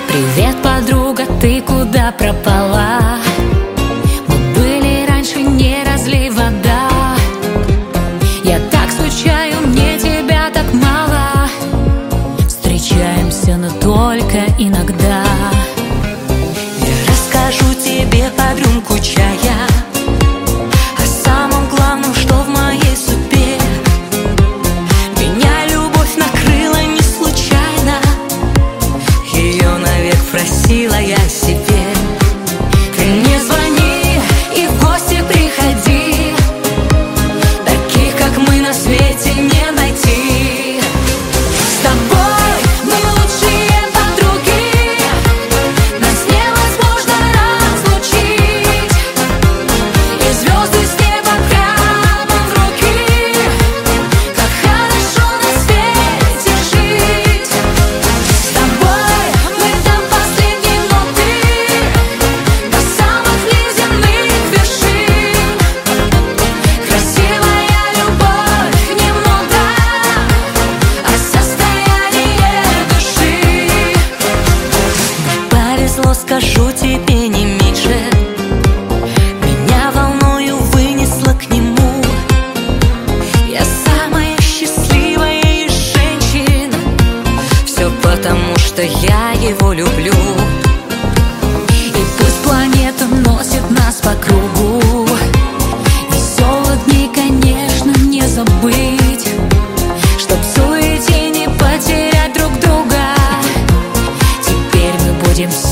Привет, подруга, ты куда пропала? Мы были раньше, не разлей вода. Я так скучаю, мне тебя так мало. Встречаемся, но только иногда. Я расскажу тебе под рюмку чая о самом главном, что в моей судьбе. Меня любовь накрыла не случайно, ее навек просила я себе. Ты мне звони и в гости приходи, таких, как мы, на свете не найти. С тобой мы лучшие подруги, нас невозможно разлучить. И звезды с неба прямо в руки, как хорошо на свете жить. С тобой мы до последней ноты, до самых неземных вершин. Красивая любовь немного, а состояние души. Повезло, скажу тебе, не меньше. Меня волною вынесло к нему. Я самая счастливая из женщин, все потому, что я его люблю. И пусть планета носит нас по кругу, веселых дней, конечно, не забыть, чтоб в суете не потерять друг друга. Теперь мы будем